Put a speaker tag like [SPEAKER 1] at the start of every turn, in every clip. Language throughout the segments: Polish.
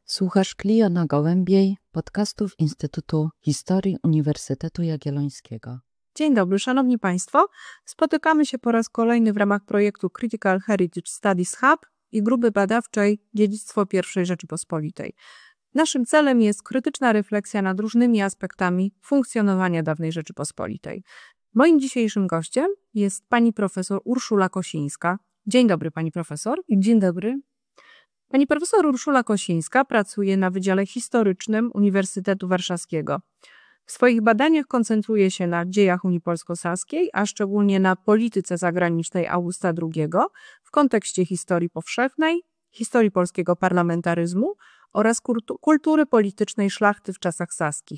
[SPEAKER 1] Słuchasz Kliona Gołębiej, podcastów Instytutu Historii Uniwersytetu Jagiellońskiego.
[SPEAKER 2] Dzień dobry, Szanowni Państwo. Spotykamy się po raz kolejny w ramach projektu Critical Heritage Studies Hub i grupy badawczej Dziedzictwo I Rzeczypospolitej. Naszym celem jest krytyczna refleksja nad różnymi aspektami funkcjonowania dawnej Rzeczypospolitej. Moim dzisiejszym gościem jest pani profesor Urszula Kosińska. Dzień dobry, pani profesor.
[SPEAKER 3] Dzień dobry.
[SPEAKER 2] Pani profesor Urszula Kosińska pracuje na Wydziale Historycznym Uniwersytetu Warszawskiego. W swoich badaniach koncentruje się na dziejach Unii Polsko-Saskiej, a szczególnie na polityce zagranicznej Augusta II w kontekście historii powszechnej, historii polskiego parlamentaryzmu oraz kultury politycznej szlachty w czasach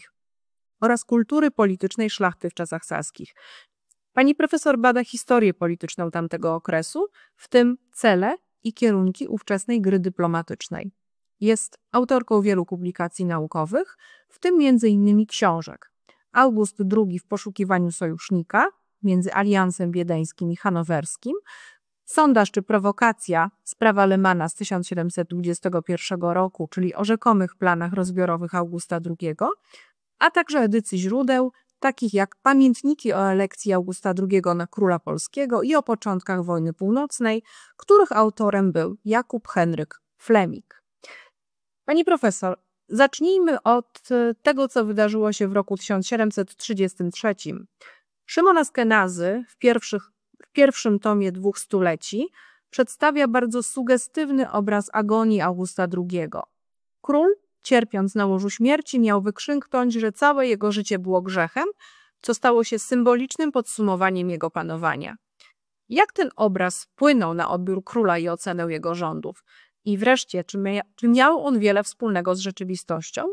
[SPEAKER 2] saskich. Pani profesor bada historię polityczną tamtego okresu, w tym cele i kierunki ówczesnej gry dyplomatycznej. Jest autorką wielu publikacji naukowych, w tym m.in. książek August II w poszukiwaniu sojusznika między Aliansem Wiedeńskim i Hanowerskim, Sondaż czy prowokacja, sprawa Lemana z 1721 roku, czyli o rzekomych planach rozbiorowych Augusta II, a także edycji źródeł, takich jak Pamiętniki o elekcji Augusta II na króla polskiego i o początkach wojny północnej, których autorem był Jakub Henryk Fleming. Pani profesor, zacznijmy od tego, co wydarzyło się w roku 1733. Szymon Askenazy w pierwszym tomie 2 stuleci przedstawia bardzo sugestywny obraz agonii Augusta II. Król, cierpiąc na łożu śmierci, miał wykrzyknąć, że całe jego życie było grzechem, co stało się symbolicznym podsumowaniem jego panowania. Jak ten obraz wpłynął na odbiór króla i ocenę jego rządów? I wreszcie, czy miał on wiele wspólnego z rzeczywistością?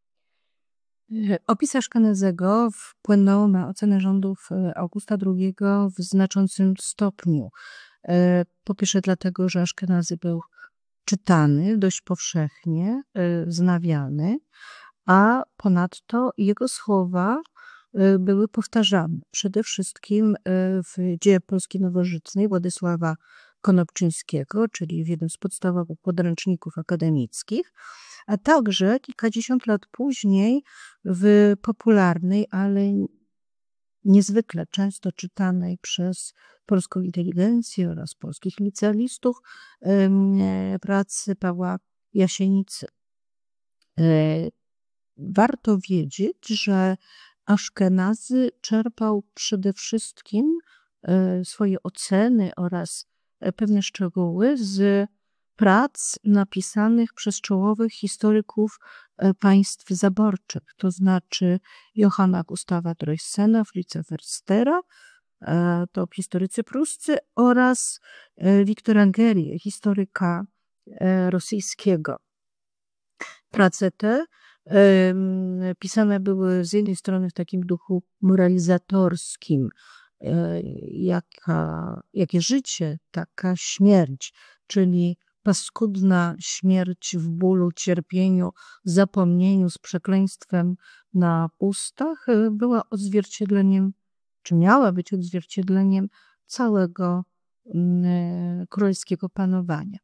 [SPEAKER 3] Opis Aszkenazego wpłynął na ocenę rządów Augusta II w znaczącym stopniu. Po pierwsze dlatego, że Aszkenazy był czytany dość powszechnie, znawiany, a ponadto jego słowa były powtarzane. Przede wszystkim w Dzieje Polski Nowożytnej Władysława Konopczyńskiego, czyli w jednym z podstawowych podręczników akademickich, a także kilkadziesiąt lat później w popularnej, ale niezwykle często czytanej przez polską inteligencję oraz polskich licealistów pracy Pawła Jasienicy. Warto wiedzieć, że Aszkenazy czerpał przede wszystkim swoje oceny oraz pewne szczegóły z prac napisanych przez czołowych historyków państw zaborczych, to znaczy Johanna Gustawa Droyssena, Fritza Förstera, to historycy pruscy, oraz Wiktora Angerię, historyka rosyjskiego. Prace te pisane były z jednej strony w takim duchu moralizatorskim, jakie życie, taka śmierć, czyli paskudna śmierć w bólu, cierpieniu, zapomnieniu z przekleństwem na ustach była odzwierciedleniem, czy miała być odzwierciedleniem całego królewskiego panowania.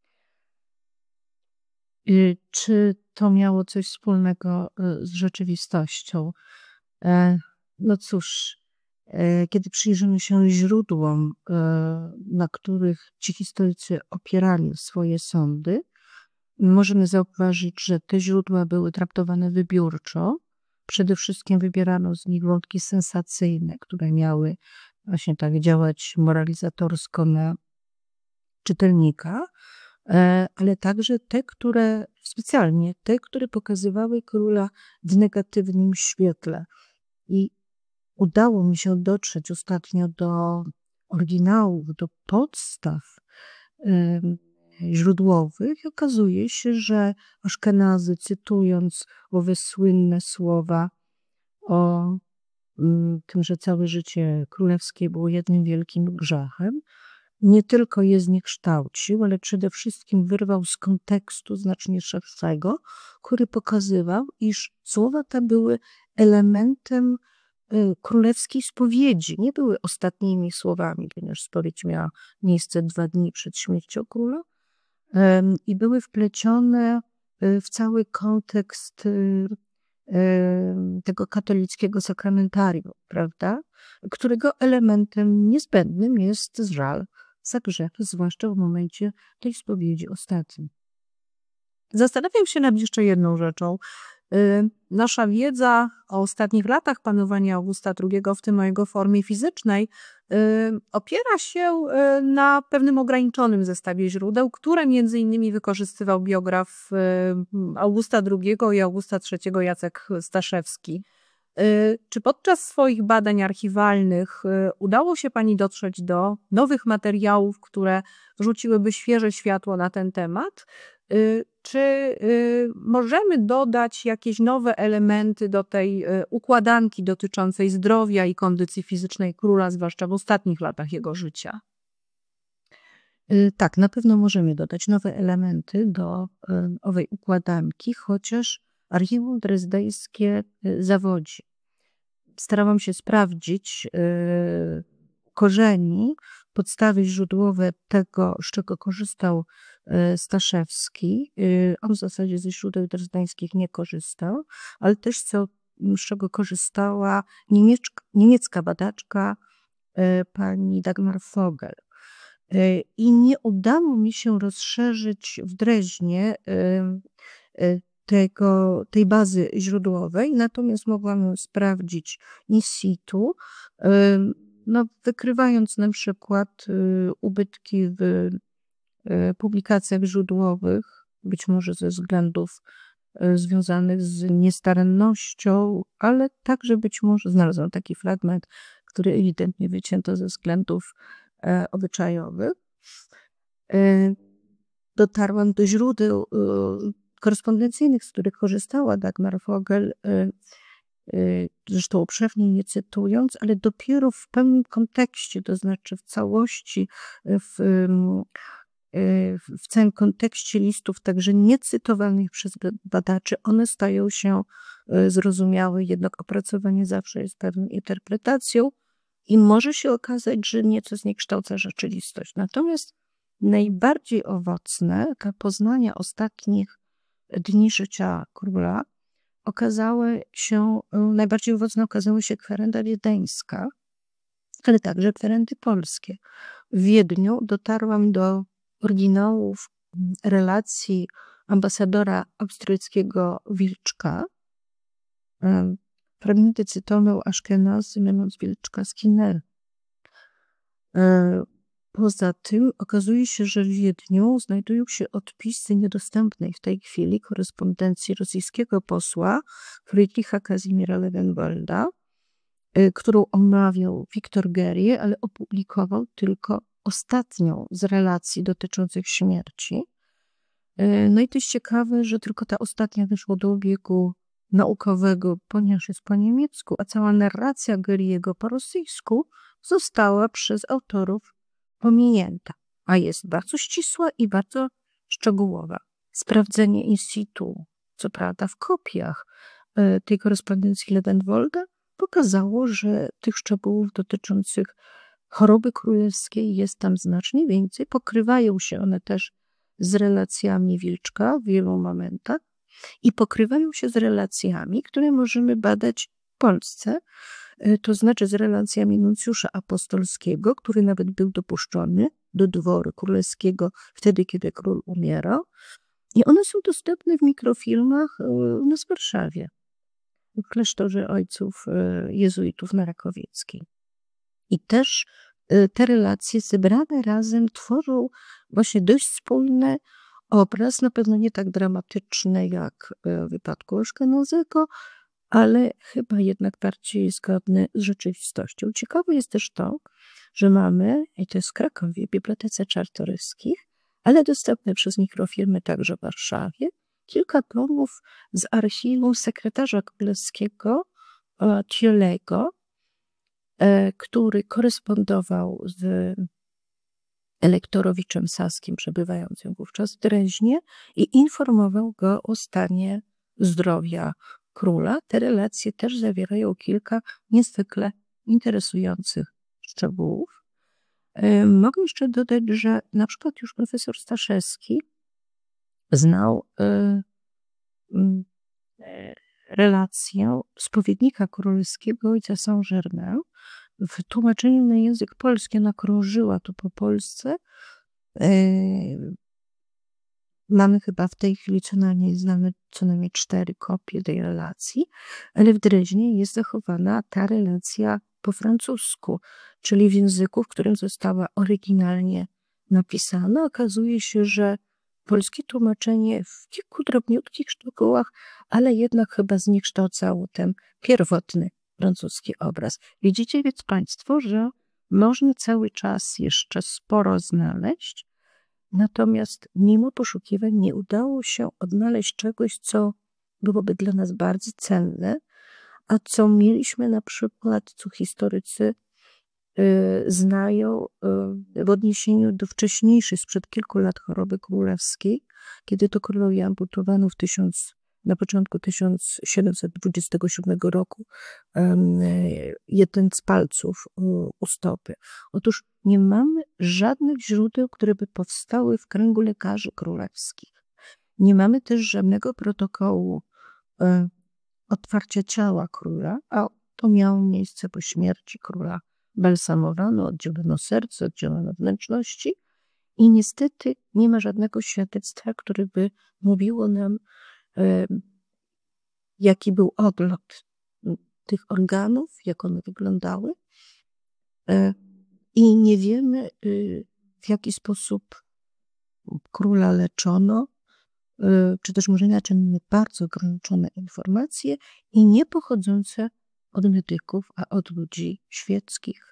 [SPEAKER 3] Czy to miało coś wspólnego z rzeczywistością? No cóż, kiedy przyjrzymy się źródłom, na których ci historycy opierali swoje sądy, możemy zauważyć, że te źródła były traktowane wybiórczo. Przede wszystkim wybierano z nich wątki sensacyjne, które miały właśnie tak działać moralizatorsko na czytelnika, ale także te, które pokazywały króla w negatywnym świetle. I udało mi się dotrzeć ostatnio do oryginałów, do podstaw źródłowych i okazuje się, że Aszkenazy, cytując owe słynne słowa o tym, że całe życie królewskie było jednym wielkim grzechem, nie tylko je zniekształcił, ale przede wszystkim wyrwał z kontekstu znacznie szerszego, który pokazywał, iż słowa te były elementem królewskiej spowiedzi. Nie były ostatnimi słowami, ponieważ spowiedź miała miejsce 2 dni przed śmiercią króla i były wplecione w cały kontekst tego katolickiego sakramentarium, prawda? Którego elementem niezbędnym jest żal za grzech, zwłaszcza w momencie tej spowiedzi ostatniej.
[SPEAKER 2] Zastanawiam się nad jeszcze jedną rzeczą. Nasza wiedza o ostatnich latach panowania Augusta II, w tym o jego formie fizycznej, opiera się na pewnym ograniczonym zestawie źródeł, które między innymi wykorzystywał biograf Augusta II i Augusta III Jacek Staszewski. Czy podczas swoich badań archiwalnych udało się pani dotrzeć do nowych materiałów, które rzuciłyby świeże światło na ten temat? Czy możemy dodać jakieś nowe elementy do tej układanki dotyczącej zdrowia i kondycji fizycznej króla, zwłaszcza w ostatnich latach jego życia?
[SPEAKER 3] Tak, na pewno możemy dodać nowe elementy do owej układanki, chociaż archiwum drezdeńskie zawodzi. Starałam się sprawdzić korzeni, podstawy źródłowe tego, z czego korzystał Staszewski. On w zasadzie ze źródeł drezdeńskich nie korzystał, ale też z czego korzystała niemiecka badaczka pani Dagmar Vogel. I nie udało mi się rozszerzyć w Dreźnie tej bazy źródłowej, natomiast mogłam ją sprawdzić in situ, wykrywając na przykład ubytki w publikacjach źródłowych, być może ze względów związanych z niestarannością, ale także być może znalazłam taki fragment, który ewidentnie wycięto ze względów obyczajowych. Dotarłam do źródeł korespondencyjnych, z których korzystała Dagmar Vogel, zresztą obszernie nie cytując, ale dopiero w pewnym kontekście, to znaczy w całości, w całym kontekście listów, także niecytowanych przez badaczy, one stają się zrozumiałe, jednak opracowanie zawsze jest pewną interpretacją i może się okazać, że nieco zniekształca rzeczywistość. Natomiast najbardziej owocne dla poznania ostatnich dni życia króla najbardziej owocne okazały się kwerenda wiedeńska, ale także kwerendy polskie. W Wiedniu dotarłam do oryginałów relacji ambasadora austryackiego Wilczka. Fragmenty cytował Aszkenazy, mianowicie Wilczka z Kinel. Poza tym okazuje się, że w Wiedniu znajdują się odpisy niedostępnej w tej chwili korespondencji rosyjskiego posła Friedricha Kazimiera Lewenwolda, którą omawiał Wiktor Gerie, ale opublikował tylko ostatnią z relacji dotyczących śmierci. No i to jest ciekawe, że tylko ta ostatnia wyszła do obiegu naukowego, ponieważ jest po niemiecku, a cała narracja Geriego po rosyjsku została przez autorów pominięta, a jest bardzo ścisła i bardzo szczegółowa. Sprawdzenie in situ, co prawda w kopiach tej korespondencji Lewenwolda, pokazało, że tych szczegółów dotyczących choroby królewskiej jest tam znacznie więcej. Pokrywają się one też z relacjami Wilczka w wielu momentach i pokrywają się z relacjami, które możemy badać w Polsce, to znaczy z relacjami nuncjusza apostolskiego, który nawet był dopuszczony do dworu królewskiego wtedy, kiedy król umierał. I one są dostępne w mikrofilmach u nas w Warszawie, w klasztorze ojców jezuitów na Rakowieckiej. I też te relacje zebrane razem tworzą właśnie dość spójny obraz, na pewno nie tak dramatyczny jak w wypadku Aszkenazego, ale chyba jednak bardziej zgodny z rzeczywistością. Ciekawe jest też to, że mamy, i to jest w Krakowie, w Bibliotece Czartoryskich, ale dostępne przez mikrofilmy także w Warszawie, kilka tomów z archiwum sekretarza królewskiego Thiolego, który korespondował z elektorowiczem Saskim, przebywającym wówczas w Dreźnie, i informował go o stanie zdrowia króla. Te relacje też zawierają kilka niezwykle interesujących szczegółów. Mogę jeszcze dodać, że na przykład już profesor Staszewski znał relację spowiednika królewskiego ojca Saint-Germain. W tłumaczeniu na język polski ona krążyła tu po Polsce. Mamy chyba w tej chwili znamy co najmniej 4 kopie tej relacji, ale w Dreźnie jest zachowana ta relacja po francusku, czyli w języku, w którym została oryginalnie napisana. Okazuje się, że polskie tłumaczenie w kilku drobniutkich szczegółach, ale jednak chyba zniekształcało ten pierwotny francuski obraz. Widzicie więc Państwo, że można cały czas jeszcze sporo znaleźć, natomiast mimo poszukiwań nie udało się odnaleźć czegoś, co byłoby dla nas bardzo cenne, a co mieliśmy na przykład, co historycy znają w odniesieniu do wcześniejszej, sprzed kilku lat choroby królewskiej, kiedy to królowi amputowano na początku 1727 roku jeden z palców u stopy. Otóż nie mamy żadnych źródeł, które by powstały w kręgu lekarzy królewskich. Nie mamy też żadnego protokołu otwarcia ciała króla, a to miało miejsce po śmierci króla balsamowano, oddzielono serce, oddzielono wnętrzności i niestety nie ma żadnego świadectwa, które by mówiło nam, jaki był ogląd tych organów, jak one wyglądały i nie wiemy, w jaki sposób króla leczono, czy też może inaczej, mamy bardzo ograniczone informacje i nie pochodzące od medyków, a od ludzi świeckich,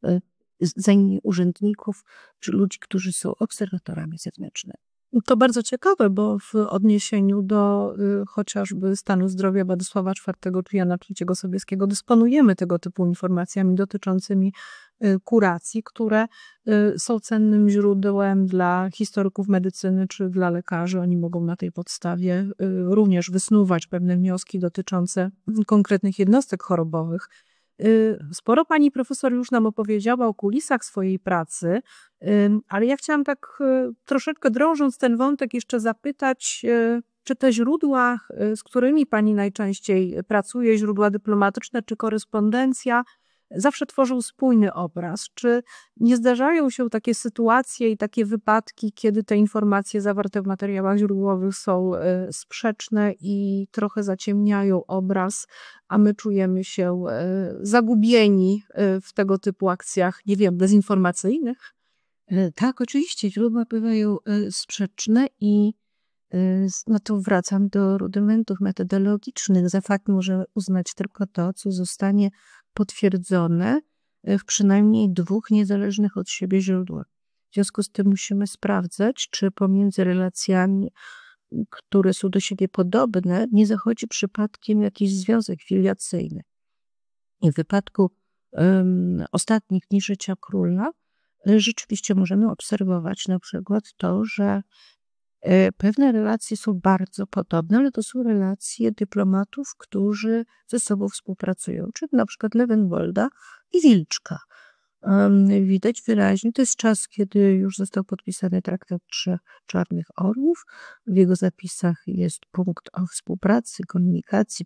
[SPEAKER 3] urzędników, czy ludzi, którzy są obserwatorami zewnętrznymi.
[SPEAKER 2] To bardzo ciekawe, bo w odniesieniu do chociażby stanu zdrowia Władysława IV czy Jana III Sobieskiego dysponujemy tego typu informacjami dotyczącymi kuracji, które są cennym źródłem dla historyków medycyny czy dla lekarzy. Oni mogą na tej podstawie również wysnuwać pewne wnioski dotyczące konkretnych jednostek chorobowych. Sporo pani profesor już nam opowiedziała o kulisach swojej pracy, ale ja chciałam tak troszeczkę drążąc ten wątek jeszcze zapytać, czy te źródła, z którymi pani najczęściej pracuje, źródła dyplomatyczne czy korespondencja, zawsze tworzą spójny obraz? Czy nie zdarzają się takie sytuacje i takie wypadki, kiedy te informacje zawarte w materiałach źródłowych są sprzeczne i trochę zaciemniają obraz, a my czujemy się zagubieni w tego typu akcjach, nie wiem, dezinformacyjnych?
[SPEAKER 3] Tak, oczywiście, źródła bywają sprzeczne i no to wracam do rudymentów metodologicznych. Za fakt możemy uznać tylko to, co zostanie potwierdzone w przynajmniej 2 niezależnych od siebie źródłach. W związku z tym musimy sprawdzać, czy pomiędzy relacjami, które są do siebie podobne, nie zachodzi przypadkiem jakiś związek filiacyjny. I w wypadku ostatnich dni życia króla rzeczywiście możemy obserwować na przykład to, że pewne relacje są bardzo podobne, ale to są relacje dyplomatów, którzy ze sobą współpracują, czyli na przykład Löwenwolda i Wilczka. Widać wyraźnie, to jest czas, kiedy już został podpisany traktat 3 Czarnych Orłów. W jego zapisach jest punkt o współpracy, komunikacji,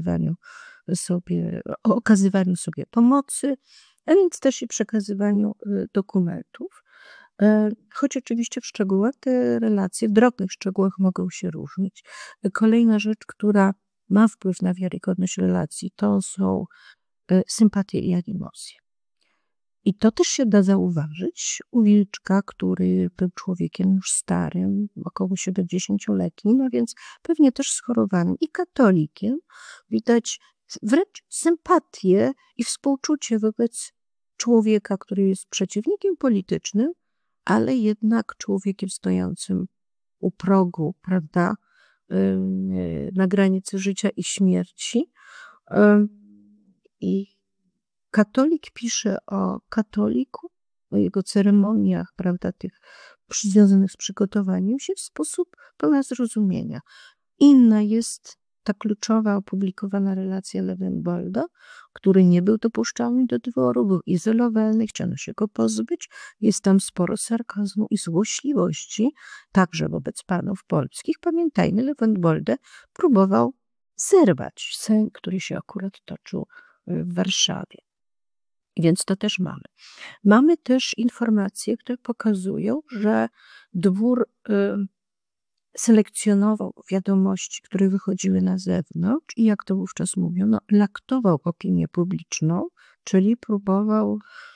[SPEAKER 3] okazywaniu sobie pomocy, a więc też i przekazywaniu dokumentów. Choć oczywiście w szczegółach te relacje, w drobnych szczegółach mogą się różnić. Kolejna rzecz, która ma wpływ na wiarygodność relacji, to są sympatie i animozje. I to też się da zauważyć u Wilczka, który był człowiekiem już starym, około 70-letnim, a więc pewnie też schorowanym i katolikiem. Widać wręcz sympatię i współczucie wobec człowieka, który jest przeciwnikiem politycznym, ale jednak człowiekiem stojącym u progu, prawda, na granicy życia i śmierci. I katolik pisze o katoliku, o jego ceremoniach, prawda, tych związanych z przygotowaniem się w sposób pełen zrozumienia. Inna jest ta kluczowa opublikowana relacja Löwenbolda, który nie był dopuszczalny do dworu, był izolowany, chciano się go pozbyć. Jest tam sporo sarkazmu i złośliwości, także wobec panów polskich. Pamiętajmy, Löwenbolda próbował zerwać Sejm, który się akurat toczył w Warszawie. Więc to też mamy. Mamy też informacje, które pokazują, że dwór selekcjonował wiadomości, które wychodziły na zewnątrz i jak to wówczas mówiono, laktował opinię publiczną, czyli próbował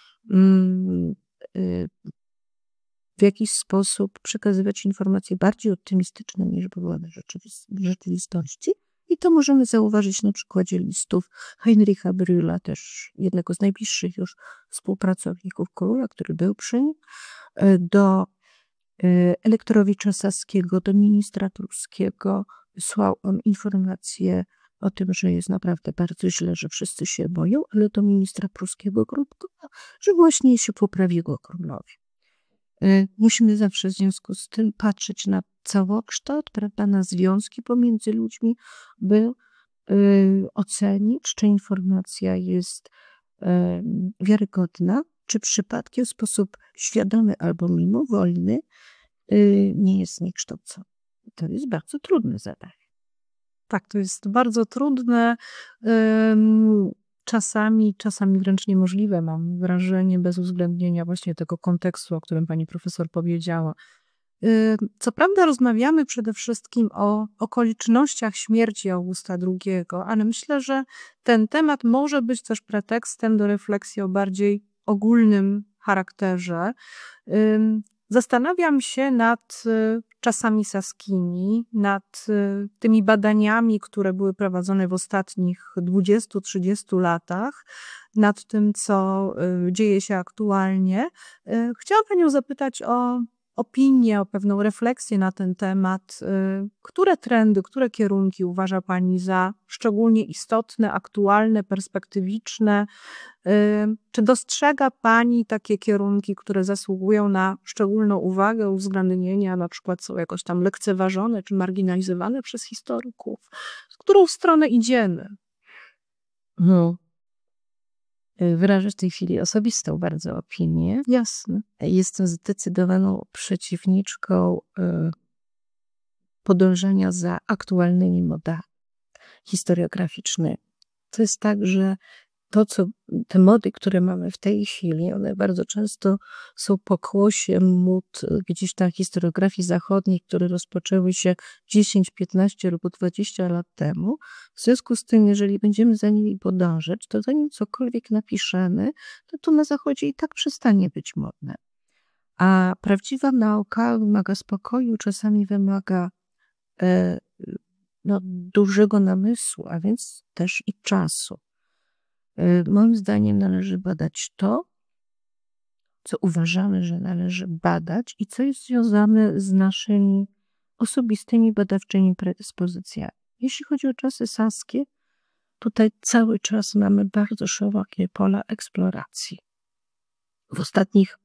[SPEAKER 3] w jakiś sposób przekazywać informacje bardziej optymistyczne niż były one w rzeczywistości. I to możemy zauważyć na przykładzie listów Heinricha Brühla, też jednego z najbliższych już współpracowników króla, który był przy nim, do Elektorowicza Saskiego, do ministra pruskiego. Wysłał on informację o tym, że jest naprawdę bardzo źle, że wszyscy się boją, ale do ministra pruskiego Grudkowa, że właśnie się poprawiło królowi. Musimy zawsze w związku z tym patrzeć na całokształt, prawda, na związki pomiędzy ludźmi, by ocenić, czy informacja jest wiarygodna, czy przypadkiem w sposób świadomy albo mimowolny nie jest zniekształcony. To jest bardzo trudne zadanie.
[SPEAKER 2] Tak, to jest bardzo trudne, czasami wręcz niemożliwe, mam wrażenie, bez uwzględnienia właśnie tego kontekstu, o którym pani profesor powiedziała. Co prawda rozmawiamy przede wszystkim o okolicznościach śmierci Augusta II, ale myślę, że ten temat może być też pretekstem do refleksji o bardziej ogólnym charakterze. Zastanawiam się nad czasami saskimi, nad tymi badaniami, które były prowadzone w ostatnich 20-30 latach, nad tym, co dzieje się aktualnie. Chciałam panią zapytać o opinię, o pewną refleksję na ten temat. Które trendy, które kierunki uważa pani za szczególnie istotne, aktualne, perspektywiczne? Czy dostrzega pani takie kierunki, które zasługują na szczególną uwagę, uwzględnienie, a na przykład są jakoś tam lekceważone czy marginalizowane przez historyków? W którą stronę idziemy?
[SPEAKER 3] Wyrażę w tej chwili osobistą bardzo opinię.
[SPEAKER 2] Jasne.
[SPEAKER 3] Jestem zdecydowaną przeciwniczką podążania za aktualnymi modami historiograficznymi. To jest tak, że te mody, które mamy w tej chwili, one bardzo często są pokłosiem mód gdzieś tam historiografii zachodniej, które rozpoczęły się 10, 15 lub 20 lat temu. W związku z tym, jeżeli będziemy za nimi podążać, to zanim cokolwiek napiszemy, to na Zachodzie i tak przestanie być modne. A prawdziwa nauka wymaga spokoju, czasami wymaga dużego namysłu, a więc też i czasu. Moim zdaniem należy badać to, co uważamy, że należy badać i co jest związane z naszymi osobistymi badawczymi predyspozycjami. Jeśli chodzi o czasy saskie, tutaj cały czas mamy bardzo szerokie pola eksploracji. W ostatnich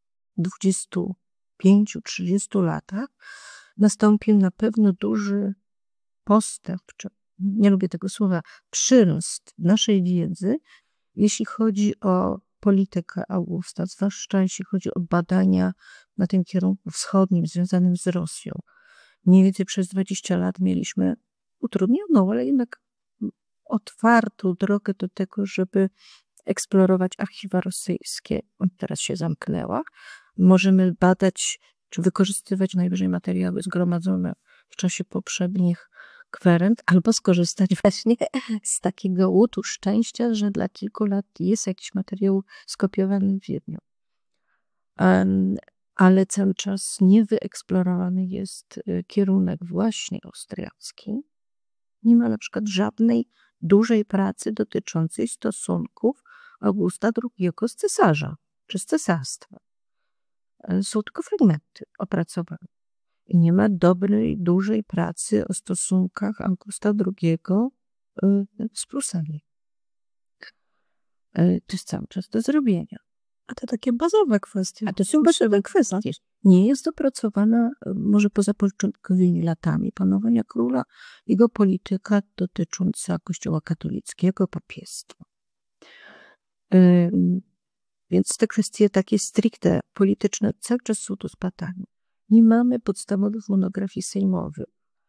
[SPEAKER 3] 25-30 latach nastąpił na pewno duży postęp, nie lubię tego słowa, przyrost naszej wiedzy, jeśli chodzi o politykę Augusta, zwłaszcza jeśli chodzi o badania na tym kierunku wschodnim związanym z Rosją. Mniej więcej przez 20 lat mieliśmy utrudnioną, ale jednak otwartą drogę do tego, żeby eksplorować archiwa rosyjskie. Teraz się zamknęła. Możemy badać, czy wykorzystywać najwyżej materiały zgromadzone w czasie poprzednich kwerend, albo skorzystać właśnie z takiego łutu szczęścia, że dla kilku lat jest jakiś materiał skopiowany w Wiedniu. Ale cały czas niewyeksplorowany jest kierunek właśnie austriacki. Nie ma na przykład żadnej dużej pracy dotyczącej stosunków Augusta II z cesarza czy z cesarstwa. Są tylko fragmenty opracowane. Nie ma dobrej, dużej pracy o stosunkach Augusta II z Prusami. To jest cały czas do zrobienia.
[SPEAKER 2] A to takie bazowe kwestie.
[SPEAKER 3] A to są bazowe kwestie. Nie jest dopracowana, może poza początkowymi latami panowania króla, jego polityka dotycząca Kościoła katolickiego, papiestwa. Więc te kwestie takie stricte polityczne cały czas są tu spadane. Nie mamy podstawowych monografii sejmowych.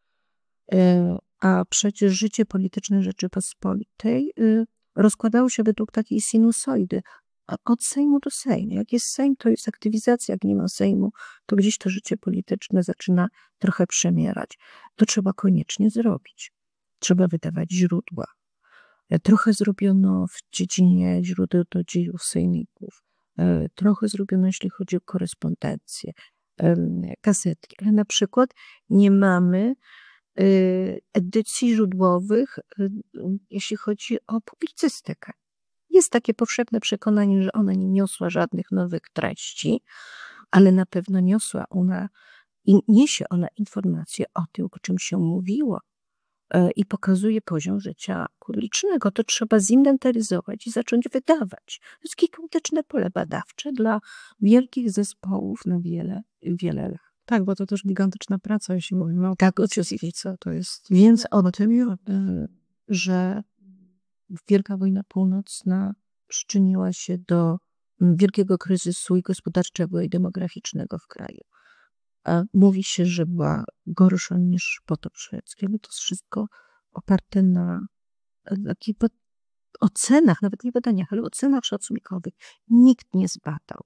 [SPEAKER 3] A przecież życie polityczne Rzeczypospolitej rozkładało się według takiej sinusoidy. Od Sejmu do Sejmu. Jak jest Sejm, to jest aktywizacja. Jak nie ma Sejmu, to gdzieś to życie polityczne zaczyna trochę przemierać. To trzeba koniecznie zrobić. Trzeba wydawać źródła. Trochę zrobiono w dziedzinie źródeł do dziejów sejmików. Trochę zrobiono, jeśli chodzi o korespondencję, kasetki. Ale na przykład nie mamy edycji źródłowych, jeśli chodzi o publicystykę. Jest takie powszechne przekonanie, że ona nie niosła żadnych nowych treści, ale na pewno niosła ona i niesie ona informacje o tym, o czym się mówiło i pokazuje poziom życia publicznego. To trzeba zinwentaryzować i zacząć wydawać. To jest gigantyczne pole badawcze dla wielkich zespołów na wiele lat.
[SPEAKER 2] Tak, bo to też gigantyczna praca, jeśli mówimy o
[SPEAKER 3] publicystyce. To jest. Więc o tym, że Wielka Wojna Północna przyczyniła się do wielkiego kryzysu i gospodarczego, i demograficznego w kraju. A mówi się, że była gorsza niż potop szwedzki. Ale to jest wszystko oparte na takich ocenach, nawet nie badaniach, ale ocenach szacunkowych. Nikt nie zbadał,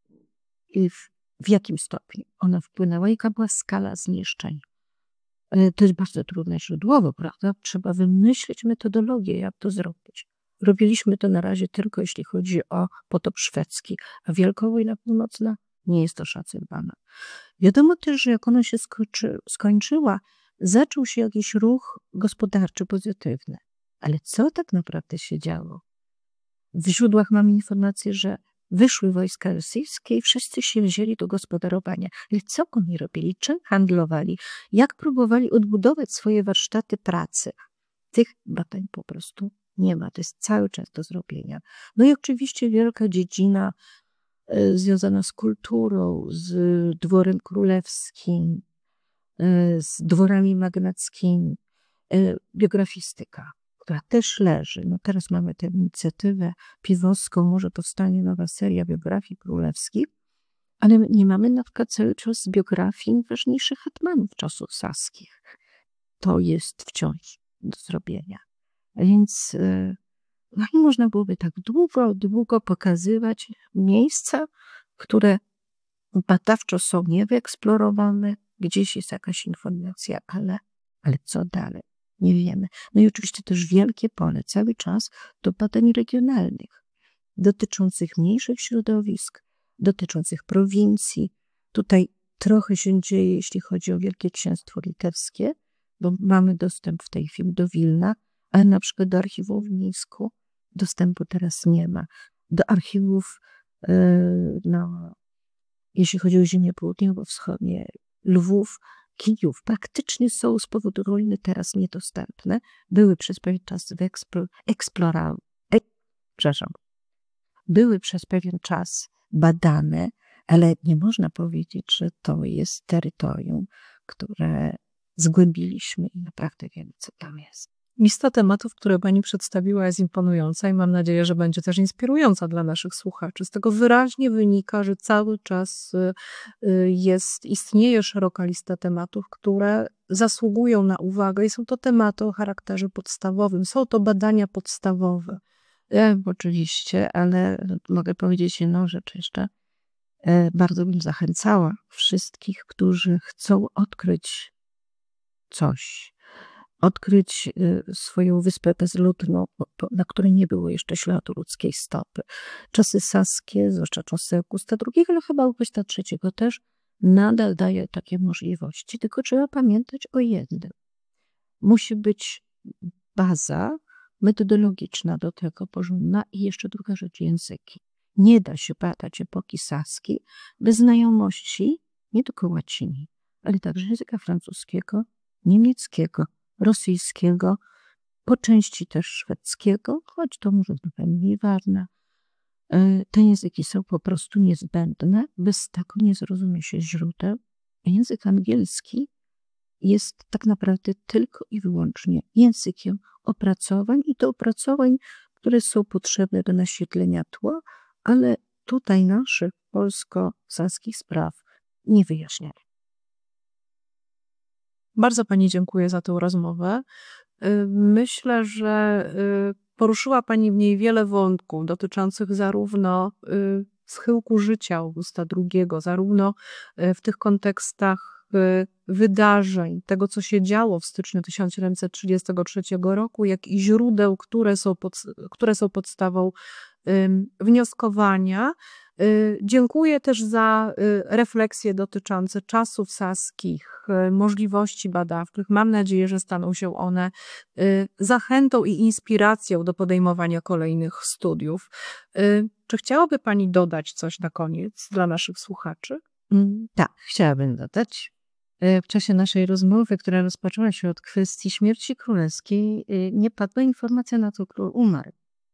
[SPEAKER 3] w jakim stopniu ona wpłynęła, jaka była skala zniszczeń. To jest bardzo trudne źródłowo, prawda? Trzeba wymyślić metodologię, jak to zrobić. Robiliśmy to na razie tylko jeśli chodzi o potop szwedzki, a Wielka Wojna Północna nie jest oszacowana. Wiadomo też, że jak ona się skończyła, zaczął się jakiś ruch gospodarczy pozytywny. Ale co tak naprawdę się działo? W źródłach mamy informację, że wyszły wojska rosyjskie i wszyscy się wzięli do gospodarowania. Ale co oni robili? Czym handlowali? Jak próbowali odbudować swoje warsztaty pracy? Tych badań po prostu nie ma. To jest cały czas do zrobienia. No i oczywiście wielka dziedzina związana z kulturą, z dworem królewskim, z dworami magnackimi, biografistyka, która też leży. No teraz mamy tę inicjatywę piwowską, może powstanie nowa seria biografii królewskich, ale nie mamy na przykład cały czas biografii ważniejszych hetmanów czasów saskich. To jest wciąż do zrobienia. Więc no i można byłoby tak długo pokazywać miejsca, które badawczo są niewyeksplorowane, gdzieś jest jakaś informacja, ale co dalej? Nie wiemy. No i oczywiście też wielkie pole cały czas do badań regionalnych, dotyczących mniejszych środowisk, dotyczących prowincji. Tutaj trochę się dzieje, jeśli chodzi o Wielkie Księstwo Litewskie, bo mamy dostęp w tej chwili do Wilna, ale na przykład do archiwum w Mińsku dostępu teraz nie ma. Do archiwów, jeśli chodzi o ziemię południowo-wschodnie, Lwów, Kijów, praktycznie są z powodu wojny teraz niedostępne. Były przez pewien czas były przez pewien czas badane, ale nie można powiedzieć, że to jest terytorium, które zgłębiliśmy i naprawdę wiemy, co tam jest.
[SPEAKER 2] Lista tematów, które pani przedstawiła, jest imponująca i mam nadzieję, że będzie też inspirująca dla naszych słuchaczy. Z tego wyraźnie wynika, że cały czas istnieje szeroka lista tematów, które zasługują na uwagę i są to tematy o charakterze podstawowym, są to badania podstawowe.
[SPEAKER 3] Oczywiście, ale mogę powiedzieć jedną rzecz jeszcze. Bardzo bym zachęcała wszystkich, którzy chcą odkryć coś, odkryć swoją wyspę bezludną, na której nie było jeszcze śladu ludzkiej stopy. Czasy saskie, zwłaszcza czasy Augusta II, ale chyba Augusta III też, nadal daje takie możliwości, tylko trzeba pamiętać o jednym. Musi być baza metodologiczna do tego porządna i jeszcze druga rzecz, języki. Nie da się badać epoki saskiej bez znajomości nie tylko łaciny, ale także języka francuskiego, niemieckiego, rosyjskiego, po części też szwedzkiego, choć to może trochę mniej ważne, Te języki są po prostu niezbędne. Bez tego nie zrozumie się źródeł. A język angielski jest tak naprawdę tylko i wyłącznie językiem opracowań i to opracowań, które są potrzebne do naświetlenia tła, ale tutaj naszych polsko-saskich spraw nie wyjaśniają.
[SPEAKER 2] Bardzo Pani dziękuję za tę rozmowę. Myślę, że poruszyła Pani w niej wiele wątków dotyczących zarówno schyłku życia Augusta II, zarówno w tych kontekstach wydarzeń, tego co się działo w styczniu 1733 roku, jak i źródeł, które są podstawą wnioskowania. Dziękuję też za refleksje dotyczące czasów saskich, możliwości badawczych. Mam nadzieję, że staną się one zachętą i inspiracją do podejmowania kolejnych studiów. Czy chciałaby Pani dodać coś na koniec dla naszych słuchaczy?
[SPEAKER 3] Tak, chciałabym dodać. W czasie naszej rozmowy, która rozpoczęła się od kwestii śmierci królewskiej, nie padła informacja na to, król umarł.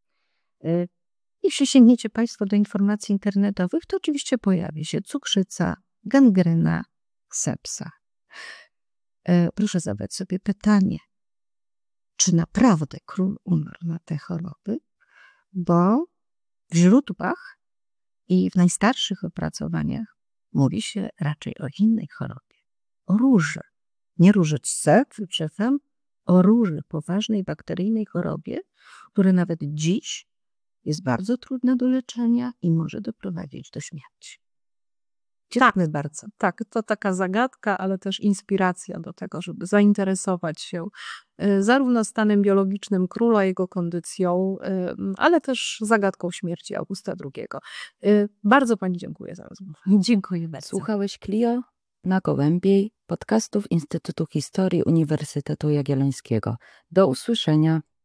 [SPEAKER 3] Jeśli sięgniecie Państwo do informacji internetowych, to oczywiście pojawi się cukrzyca, gangrena, sepsa. Proszę zadać sobie pytanie, czy naprawdę król umarł na te choroby? Bo w źródłach i w najstarszych opracowaniach mówi się raczej o innej chorobie. O róży. Nie róży drzewem, o róży, poważnej bakteryjnej chorobie, która nawet dziś jest bardzo trudna do leczenia i może doprowadzić do śmierci. Dziękuję bardzo.
[SPEAKER 2] Tak, to taka zagadka, ale też inspiracja do tego, żeby zainteresować się zarówno stanem biologicznym króla, jego kondycją, ale też zagadką śmierci Augusta II. Bardzo Pani dziękuję za rozmowę.
[SPEAKER 3] Dziękuję bardzo.
[SPEAKER 1] Słuchałeś Clio na Gołębiej podcastów Instytutu Historii Uniwersytetu Jagiellońskiego. Do usłyszenia.